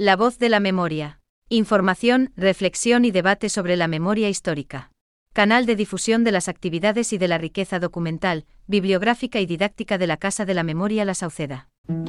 La voz de la memoria. Información, reflexión y debate sobre la memoria histórica. Canal de difusión de las actividades y de la riqueza documental, bibliográfica y didáctica de la Casa de la Memoria La Sauceda.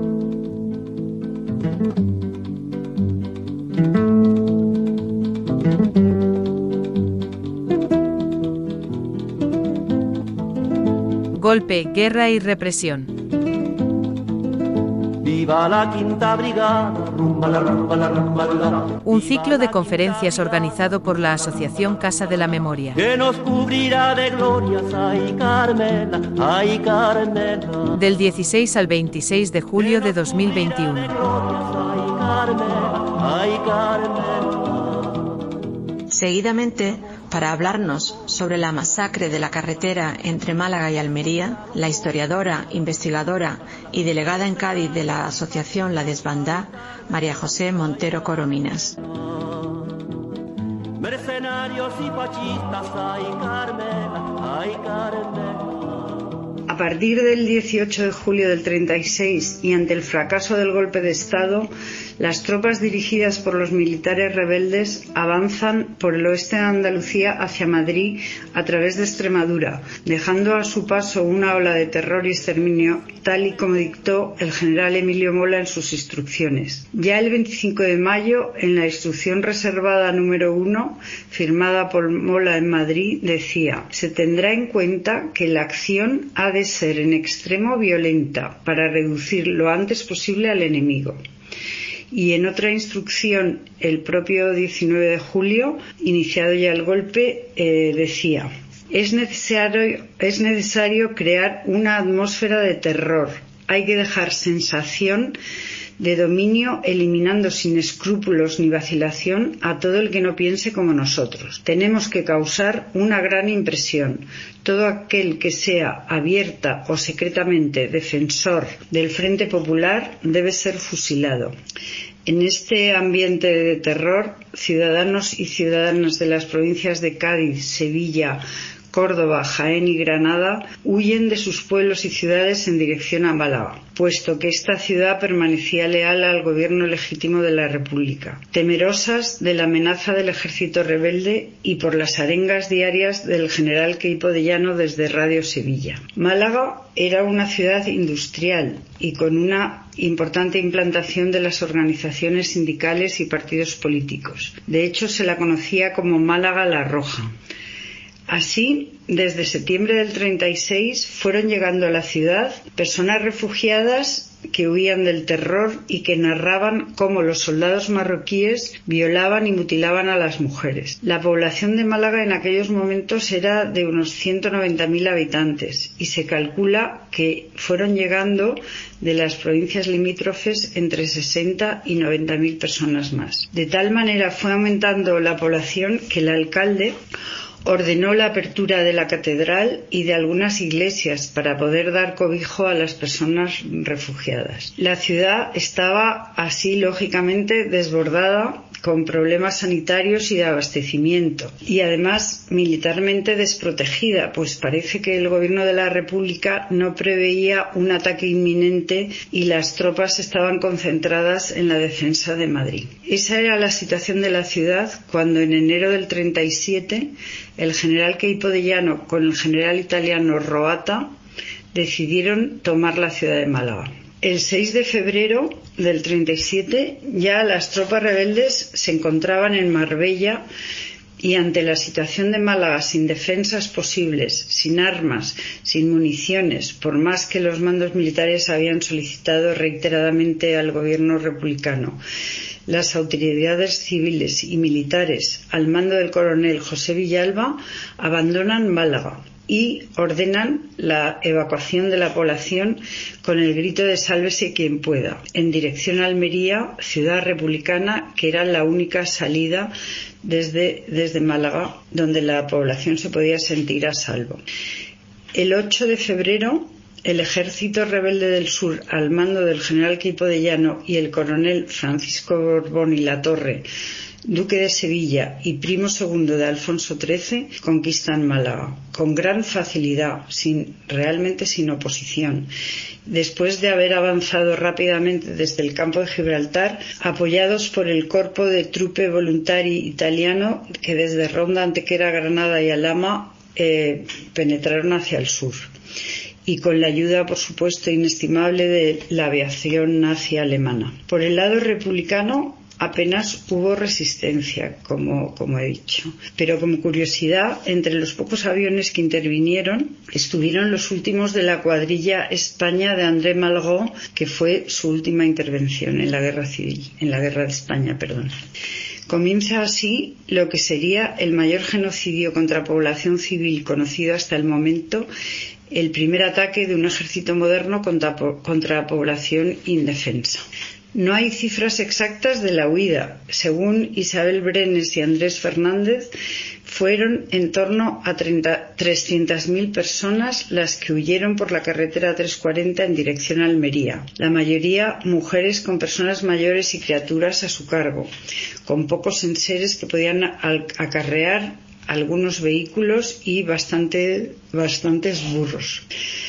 Golpe, guerra y represión. Viva la quinta brigada, rumba la rumba la rumba la. Un ciclo de conferencias organizado por la Asociación Casa de la Memoria. Que nos cubrirá de glorias, ay Carmela, ay Carmela. Del 16 al 26 de julio de 2021. Ay Carmela, ay Carmela. Seguidamente, para hablarnos sobre la masacre de la carretera entre Málaga y Almería, la historiadora, investigadora y delegada en Cádiz de la Asociación La Desbandá, María José Montero Corominas. Mercenarios y fascistas, ay Carmela, ay Carmela. A partir del 18 de julio del 36 y ante el fracaso del golpe de Estado, las tropas dirigidas por los militares rebeldes avanzan por el oeste de Andalucía hacia Madrid a través de Extremadura, dejando a su paso una ola de terror y exterminio, tal y como dictó el general Emilio Mola en sus instrucciones. Ya el 25 de mayo, en la instrucción reservada número 1, firmada por Mola en Madrid, decía: se tendrá en cuenta que la acción ha de ser en extremo violenta para reducir lo antes posible al enemigo. Y en otra instrucción, el propio 19 de julio, iniciado ya el golpe, decía: es necesario crear una atmósfera de terror. Hay que dejar sensación de dominio, eliminando sin escrúpulos ni vacilación a todo el que no piense como nosotros. Tenemos que causar una gran impresión. Todo aquel que sea abierta o secretamente defensor del Frente Popular debe ser fusilado. En este ambiente de terror, ciudadanos y ciudadanas de las provincias de Cádiz, Sevilla, Córdoba, Jaén y Granada huyen de sus pueblos y ciudades en dirección a Málaga, puesto que esta ciudad permanecía leal al gobierno legítimo de la República, temerosas de la amenaza del ejército rebelde y por las arengas diarias del general Queipo de Llano desde Radio Sevilla. Málaga era una ciudad industrial y con una importante implantación de las organizaciones sindicales y partidos políticos. De hecho, se la conocía como Málaga la Roja. Así, desde septiembre del 36 fueron llegando a la ciudad personas refugiadas que huían del terror y que narraban cómo los soldados marroquíes violaban y mutilaban a las mujeres. La población de Málaga en aquellos momentos era de unos 190.000 habitantes y se calcula que fueron llegando de las provincias limítrofes entre 60 y 90.000 personas más. De tal manera fue aumentando la población que el alcalde ordenó la apertura de la catedral y de algunas iglesias para poder dar cobijo a las personas refugiadas. La ciudad estaba así lógicamente desbordada, con problemas sanitarios y de abastecimiento, y además militarmente desprotegida, pues parece que el gobierno de la República no preveía un ataque inminente y las tropas estaban concentradas en la defensa de Madrid. Esa era la situación de la ciudad cuando en enero del 37 el general Queipo de Llano con el general italiano Roata decidieron tomar la ciudad de Málaga. El 6 de febrero del 37 ya las tropas rebeldes se encontraban en Marbella y ante la situación de Málaga sin defensas posibles, sin armas, sin municiones, por más que los mandos militares habían solicitado reiteradamente al gobierno republicano, las autoridades civiles y militares al mando del coronel José Villalba abandonan Málaga y ordenan la evacuación de la población con el grito de sálvese quien pueda, en dirección a Almería, ciudad republicana, que era la única salida desde Málaga, donde la población se podía sentir a salvo. El 8 de febrero el ejército rebelde del sur, al mando del general Queipo de Llano y el coronel Francisco Borbón y Latorre, duque de Sevilla y primo segundo de Alfonso XIII, conquistan Málaga con gran facilidad, realmente sin oposición, después de haber avanzado rápidamente desde el campo de Gibraltar, apoyados por el Corpo de Truppe Volontari italiano, que desde Ronda, Antequera, Granada y Alhama penetraron hacia el sur, y con la ayuda, por supuesto, inestimable de la aviación nazi alemana. Por el lado republicano, apenas hubo resistencia, como he dicho. Pero como curiosidad, entre los pocos aviones que intervinieron, estuvieron los últimos de la cuadrilla España de André Malraux, que fue su última intervención en la guerra de España. Comienza así lo que sería el mayor genocidio contra población civil conocido hasta el momento, el primer ataque de un ejército moderno contra población indefensa. No hay cifras exactas de la huida. Según Isabel Brenes y Andrés Fernández, fueron en torno a 300.000 personas las que huyeron por la carretera 340 en dirección a Almería, la mayoría mujeres con personas mayores y criaturas a su cargo, con pocos enseres que podían acarrear algunos vehículos y bastantes burros.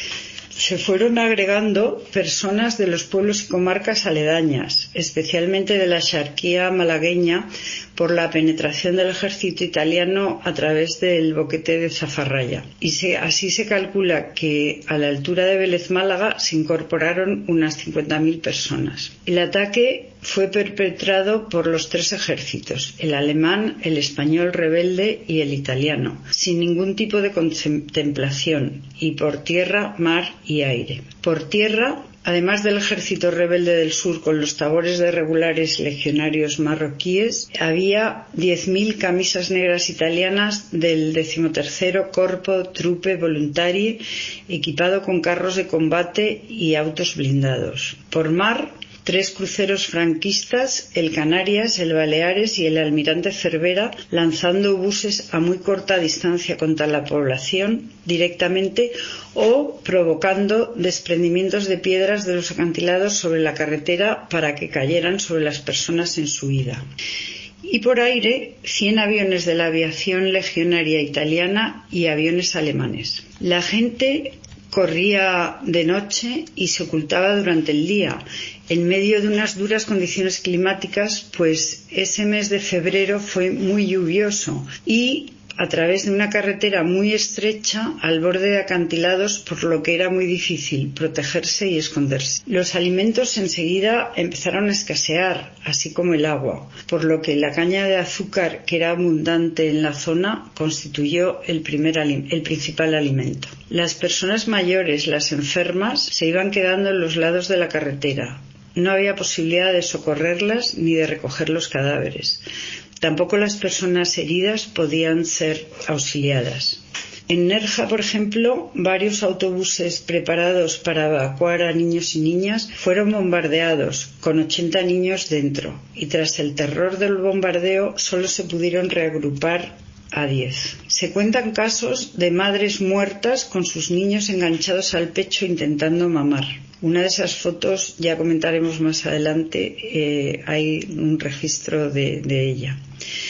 Se fueron agregando personas de los pueblos y comarcas aledañas, especialmente de la Axarquía malagueña, por la penetración del ejército italiano a través del boquete de Zafarraya. Así se calcula que a la altura de Vélez Málaga se incorporaron unas 50.000 personas. El ataque fue perpetrado por los tres ejércitos, el alemán, el español rebelde y el italiano, sin ningún tipo de contemplación, y por tierra, mar y aire. Por tierra, además del ejército rebelde del sur con los tabores de regulares legionarios marroquíes, había 10.000 camisas negras italianas del 13º Corpo Truppe Volontari, equipado con carros de combate y autos blindados. Por mar, 3 cruceros franquistas, el Canarias, el Baleares y el Almirante Cervera, lanzando obuses a muy corta distancia contra la población directamente o provocando desprendimientos de piedras de los acantilados sobre la carretera para que cayeran sobre las personas en su huida. Y por aire, 100 aviones de la aviación legionaria italiana y aviones alemanes. La gente corría de noche y se ocultaba durante el día, en medio de unas duras condiciones climáticas, pues ese mes de febrero fue muy lluvioso y a través de una carretera muy estrecha al borde de acantilados, por lo que era muy difícil protegerse y esconderse. Los alimentos enseguida empezaron a escasear, así como el agua, por lo que la caña de azúcar, que era abundante en la zona, constituyó el principal alimento. Las personas mayores, las enfermas, se iban quedando en los lados de la carretera. No había posibilidad de socorrerlas ni de recoger los cadáveres. Tampoco las personas heridas podían ser auxiliadas. En Nerja, por ejemplo, varios autobuses preparados para evacuar a niños y niñas fueron bombardeados, con 80 niños dentro, y tras el terror del bombardeo solo se pudieron reagrupar a 10. Se cuentan casos de madres muertas con sus niños enganchados al pecho intentando mamar. Una de esas fotos, ya comentaremos más adelante, hay un registro de ella.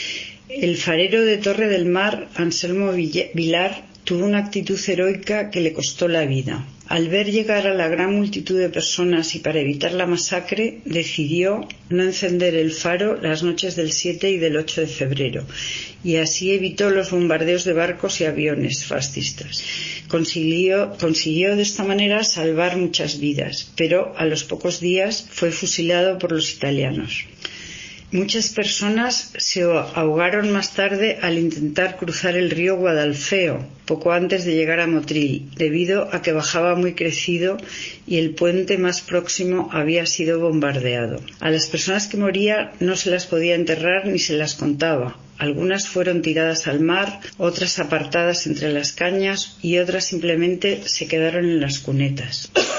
El farero de Torre del Mar, Anselmo Vilar, tuvo una actitud heroica que le costó la vida. Al ver llegar a la gran multitud de personas y para evitar la masacre, decidió no encender el faro las noches del 7 y del 8 de febrero, y así evitó los bombardeos de barcos y aviones fascistas. Consiguió de esta manera salvar muchas vidas, pero a los pocos días fue fusilado por los italianos. Muchas personas se ahogaron más tarde al intentar cruzar el río Guadalfeo, poco antes de llegar a Motril, debido a que bajaba muy crecido y el puente más próximo había sido bombardeado. A las personas que morían no se las podía enterrar ni se las contaba. Algunas fueron tiradas al mar, otras apartadas entre las cañas y otras simplemente se quedaron en las cunetas.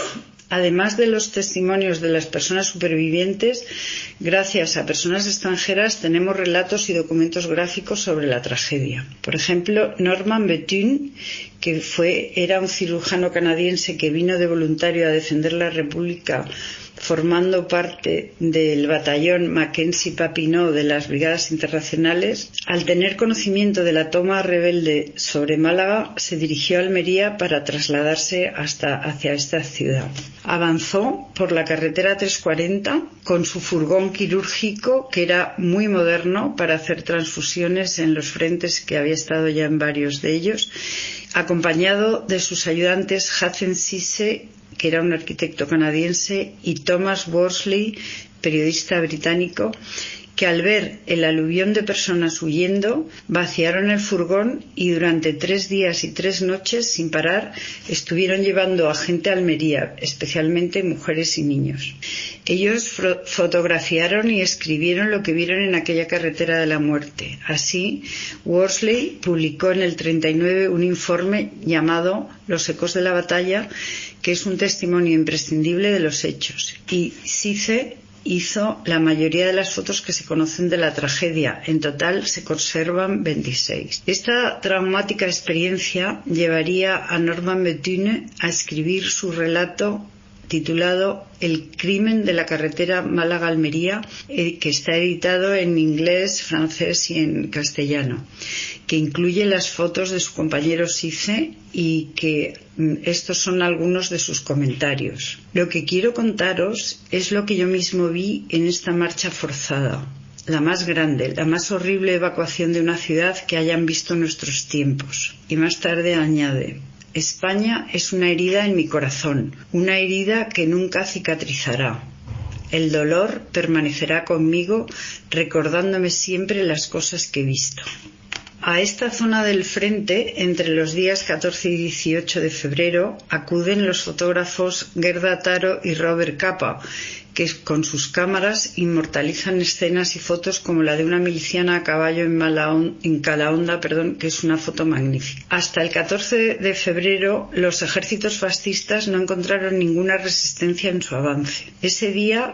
Además de los testimonios de las personas supervivientes, gracias a personas extranjeras tenemos relatos y documentos gráficos sobre la tragedia. Por ejemplo, Norman Bethune, que era un cirujano canadiense que vino de voluntario a defender la República formando parte del batallón Mackenzie-Papineau de las Brigadas Internacionales, al tener conocimiento de la toma rebelde sobre Málaga, se dirigió a Almería para trasladarse hacia esta ciudad. Avanzó por la carretera 340 con su furgón quirúrgico, que era muy moderno para hacer transfusiones en los frentes, que había estado ya en varios de ellos, acompañado de sus ayudantes Hudson Cisse, que era un arquitecto canadiense, y Thomas Worsley, periodista británico, que al ver el aluvión de personas huyendo, vaciaron el furgón y durante 3 días y 3 noches, sin parar, estuvieron llevando a gente a Almería, especialmente mujeres y niños. Ellos fotografiaron y escribieron lo que vieron en aquella carretera de la muerte. Así, Worsley publicó en el 39 un informe llamado Los ecos de la batalla, que es un testimonio imprescindible de los hechos, y Cisse hizo la mayoría de las fotos que se conocen de la tragedia. En total se conservan 26. Esta traumática experiencia llevaría a Norman Bethune a escribir su relato titulado El crimen de la carretera Málaga-Almería, que está editado en inglés, francés y en castellano, que incluye las fotos de su compañero Cisse y que estos son algunos de sus comentarios. Lo que quiero contaros es lo que yo mismo vi en esta marcha forzada, la más grande, la más horrible evacuación de una ciudad que hayan visto en nuestros tiempos. Y más tarde añade: España es una herida en mi corazón, una herida que nunca cicatrizará. El dolor permanecerá conmigo, recordándome siempre las cosas que he visto. A esta zona del frente, entre los días 14 y 18 de febrero, acuden los fotógrafos Gerda Taro y Robert Capa, que con sus cámaras inmortalizan escenas y fotos como la de una miliciana a caballo en Calahonda, que es una foto magnífica. Hasta el 14 de febrero los ejércitos fascistas no encontraron ninguna resistencia en su avance. Ese día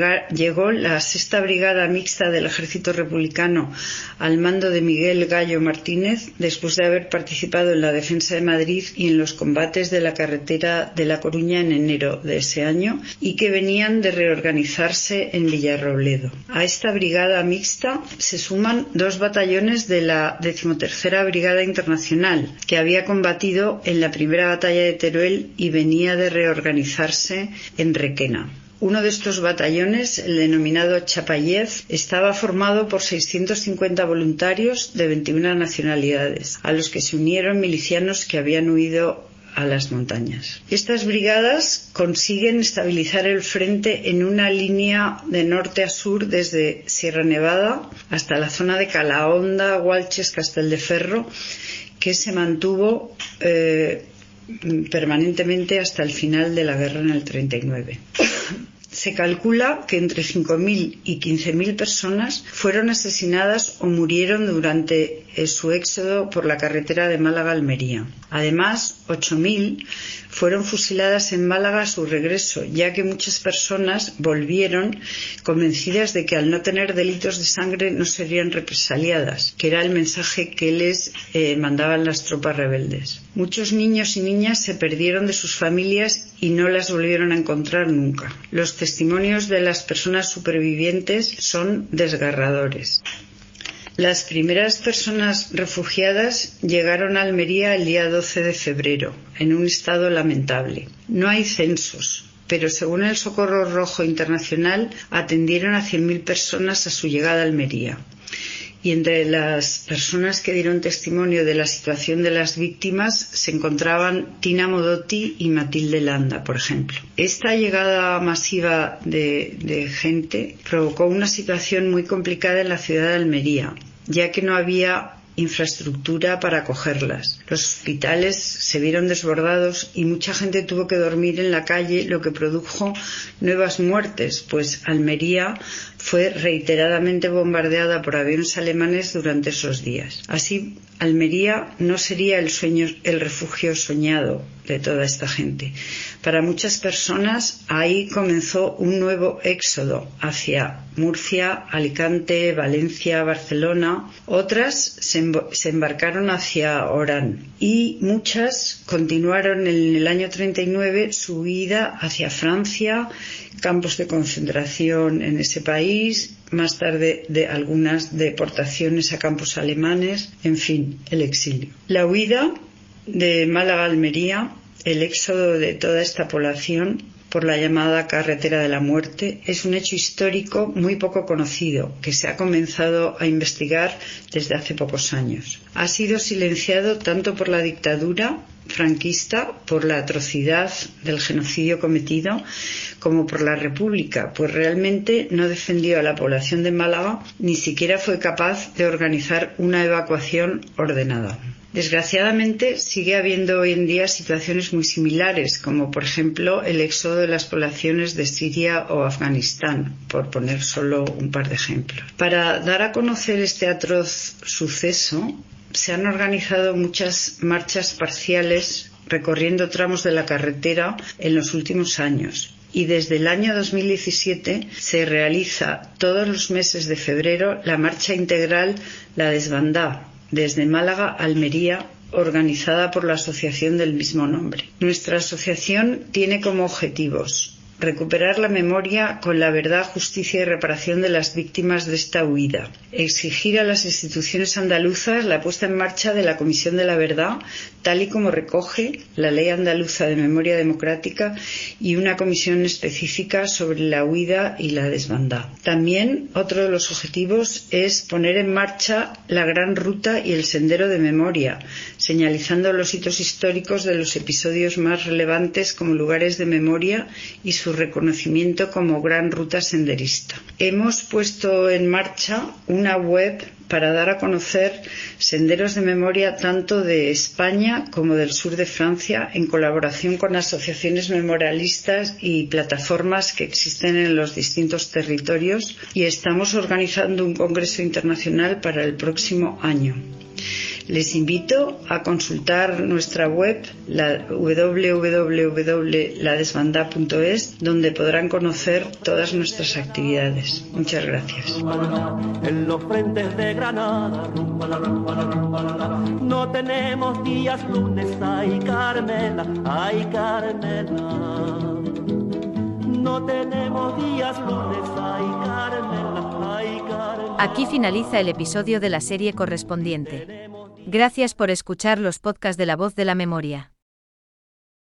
llegó la 6ª Brigada Mixta del Ejército Republicano al mando de Miguel Gallo Martínez, después de haber participado en la defensa de Madrid y en los combates de la carretera de La Coruña en enero de ese año, y que venían de reorganizarse en Villarrobledo. A esta brigada mixta se suman 2 batallones de la 13ª Brigada Internacional, que había combatido en la primera batalla de Teruel y venía de reorganizarse en Requena. Uno de estos batallones, el denominado Chapayev, estaba formado por 650 voluntarios de 21 nacionalidades, a los que se unieron milicianos que habían huido a las montañas. Estas brigadas consiguen estabilizar el frente en una línea de norte a sur desde Sierra Nevada hasta la zona de Calahonda, Gualches, Castelldeferro, que se mantuvo permanentemente hasta el final de la guerra en el 39. Se calcula que entre 5.000 y 15.000 personas fueron asesinadas o murieron durante su éxodo por la carretera de Málaga-Almería. Además, 8.000 fueron fusiladas en Málaga a su regreso, ya que muchas personas volvieron convencidas de que al no tener delitos de sangre no serían represaliadas, que era el mensaje que les mandaban las tropas rebeldes. Muchos niños y niñas se perdieron de sus familias y no las volvieron a encontrar nunca. Los testimonios de las personas supervivientes son desgarradores. Las primeras personas refugiadas llegaron a Almería el día 12 de febrero, en un estado lamentable. No hay censos, pero según el Socorro Rojo Internacional atendieron a 100.000 personas a su llegada a Almería. Y entre las personas que dieron testimonio de la situación de las víctimas se encontraban Tina Modotti y Matilde Landa, por ejemplo. Esta llegada masiva de gente provocó una situación muy complicada en la ciudad de Almería, ya que no había infraestructura para acogerlas. Los hospitales se vieron desbordados y mucha gente tuvo que dormir en la calle, lo que produjo nuevas muertes, pues Almería fue reiteradamente bombardeada por aviones alemanes durante esos días. Así, Almería no sería el refugio soñado de toda esta gente. Para muchas personas, ahí comenzó un nuevo éxodo hacia Murcia, Alicante, Valencia, Barcelona. Otras se embarcaron hacia Orán y muchas continuaron en el año 39 su huida hacia Francia, campos de concentración en ese país, más tarde de algunas deportaciones a campos alemanes, en fin, el exilio. La huida de Málaga a Almería, el éxodo de toda esta población por la llamada carretera de la muerte, es un hecho histórico muy poco conocido, que se ha comenzado a investigar desde hace pocos años. Ha sido silenciado tanto por la dictadura franquista, por la atrocidad del genocidio cometido, como por la República, pues realmente no defendió a la población de Málaga, ni siquiera fue capaz de organizar una evacuación ordenada. Desgraciadamente, sigue habiendo hoy en día situaciones muy similares, como por ejemplo el éxodo de las poblaciones de Siria o Afganistán, por poner solo un par de ejemplos. Para dar a conocer este atroz suceso, se han organizado muchas marchas parciales recorriendo tramos de la carretera en los últimos años. Y desde el año 2017 se realiza todos los meses de febrero la marcha integral La Desbandá, desde Málaga a Almería, organizada por la asociación del mismo nombre. Nuestra asociación tiene como objetivos recuperar la memoria con la verdad, justicia y reparación de las víctimas de esta huida, exigir a las instituciones andaluzas la puesta en marcha de la Comisión de la Verdad, tal y como recoge la Ley Andaluza de Memoria Democrática, y una comisión específica sobre la huida y la desbandada. También otro de los objetivos es poner en marcha la Gran Ruta y el Sendero de Memoria, señalizando los hitos históricos de los episodios más relevantes como lugares de memoria y su reconocimiento como Gran Ruta Senderista. Hemos puesto en marcha una web para dar a conocer senderos de memoria tanto de España como del sur de Francia, en colaboración con asociaciones memorialistas y plataformas que existen en los distintos territorios, y estamos organizando un congreso internacional para el próximo año. Les invito a consultar nuestra web, la www.ladesbandá.es, donde podrán conocer todas nuestras actividades. Muchas gracias. En los frentes de Granada, no tenemos días lunes, ay Carmela, ay Carmela. No tenemos días lunes, ay Carmela, ay Carmela. Aquí finaliza el episodio de la serie correspondiente. Gracias por escuchar los podcasts de La Voz de la Memoria.